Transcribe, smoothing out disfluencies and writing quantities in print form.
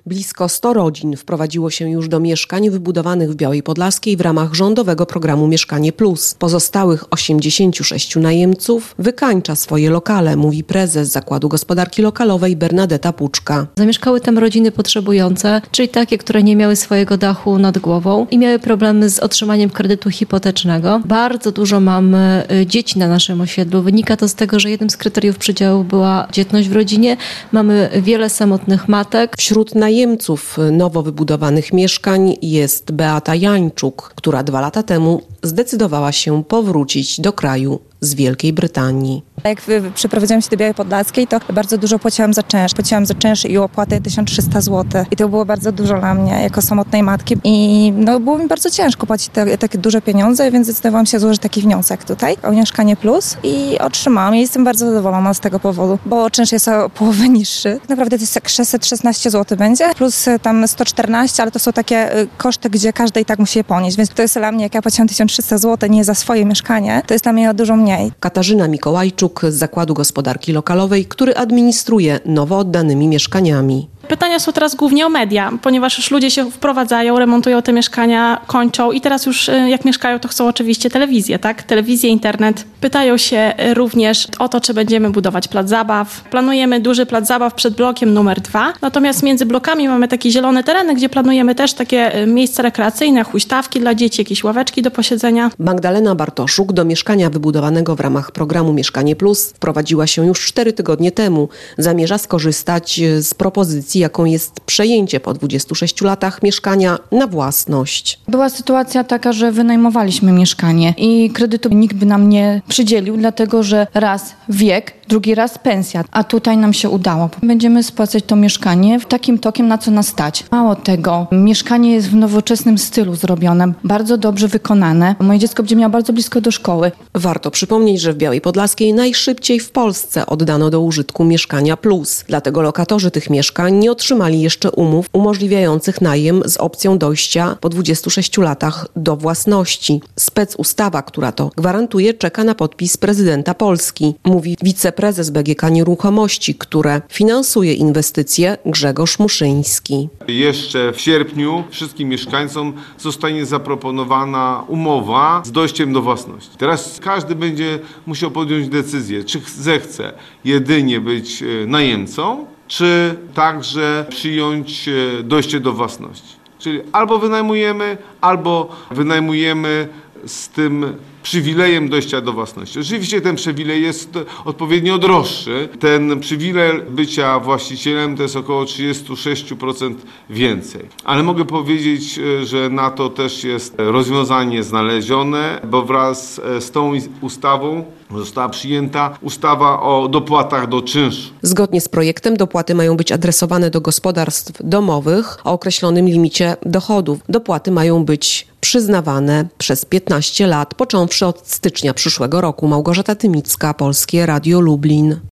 Blisko 100 rodzin wprowadziło się już do mieszkań wybudowanych w Białej Podlaskiej w ramach rządowego programu Mieszkanie Plus. Pozostałych 86 najemców wykańcza swoje lokale, mówi prezes Zakładu Gospodarki Lokalowej Bernadeta Puczka. Zamieszkały tam rodziny potrzebujące, czyli takie, które nie miały swojego dachu nad głową i miały problemy z otrzymaniem kredytu hipotecznego. Bardzo dużo mamy dzieci na naszym osiedlu. Wynika to z tego, że jednym z kryteriów przydziału była dzietność w rodzinie. Mamy wiele samotnych matek. Wśród najemców nowo wybudowanych mieszkań jest Beata Jańczuk, która 2 lata temu zdecydowała się powrócić do kraju z Wielkiej Brytanii. Jak przeprowadziłam się do Białej Podlaskiej, to bardzo dużo płaciłam za czynsz. Płaciłam za czynsz i opłatę 1300 zł. I to było bardzo dużo dla mnie, jako samotnej matki. I było mi bardzo ciężko płacić takie duże pieniądze, więc zdecydowałam się złożyć taki wniosek tutaj o Mieszkanie Plus i otrzymałam. I jestem bardzo zadowolona z tego powodu, bo czynsz jest o połowę niższy. Naprawdę to jest tak 616 zł będzie, plus tam 114, ale to są takie koszty, gdzie każdy i tak musi je ponieść. Więc to jest dla mnie, jak ja płaciłam 1300 zł nie za swoje mieszkanie, to jest dla mnie dużo mniej. Katarzyna Mikołajczuk z Zakładu Gospodarki Lokalowej, który administruje nowo oddanymi mieszkaniami. Pytania są teraz głównie o media, ponieważ już ludzie się wprowadzają, remontują te mieszkania, kończą i teraz już jak mieszkają, to chcą oczywiście telewizję, tak? Telewizję, internet. Pytają się również o to, czy będziemy budować plac zabaw. Planujemy duży plac zabaw przed blokiem numer 2, natomiast między blokami mamy takie zielone tereny, gdzie planujemy też takie miejsca rekreacyjne, huśtawki dla dzieci, jakieś ławeczki do posiedzenia. Magdalena Bartoszuk do mieszkania wybudowanego w ramach programu Mieszkanie Plus wprowadziła się już 4 tygodnie temu. Zamierza skorzystać z propozycji, jaką jest przejęcie po 26 latach mieszkania na własność. Była sytuacja taka, że wynajmowaliśmy mieszkanie i kredytu nikt by nam nie przydzielił, dlatego że raz wiek, drugi raz pensja, a tutaj nam się udało. Będziemy spłacać to mieszkanie w takim tokiem, na co nas stać. Mało tego, mieszkanie jest w nowoczesnym stylu zrobione, bardzo dobrze wykonane. Moje dziecko będzie miało bardzo blisko do szkoły. Warto przypomnieć, że w Białej Podlaskiej najszybciej w Polsce oddano do użytku Mieszkania Plus. Dlatego lokatorzy tych mieszkań nie otrzymali jeszcze umów umożliwiających najem z opcją dojścia po 26 latach do własności. Specustawa, która to gwarantuje, czeka na podpis prezydenta Polski, mówi wiceprezes BGK Nieruchomości, które finansuje inwestycje, Grzegorz Muszyński. Jeszcze w sierpniu wszystkim mieszkańcom zostanie zaproponowana umowa z dojściem do własności. Teraz każdy będzie musiał podjąć decyzję, czy zechce jedynie być najemcą, czy także przyjąć dojście do własności. Czyli albo wynajmujemy z tym przywilejem dojścia do własności. Oczywiście ten przywilej jest odpowiednio droższy. Ten przywilej bycia właścicielem to jest około 36% więcej. Ale mogę powiedzieć, że na to też jest rozwiązanie znalezione, bo wraz z tą ustawą została przyjęta ustawa o dopłatach do czynszu. Zgodnie z projektem dopłaty mają być adresowane do gospodarstw domowych o określonym limicie dochodów. Dopłaty mają być przyznawane przez 15 lat, począwszy od stycznia przyszłego roku. Małgorzata Tymicka, Polskie Radio Lublin.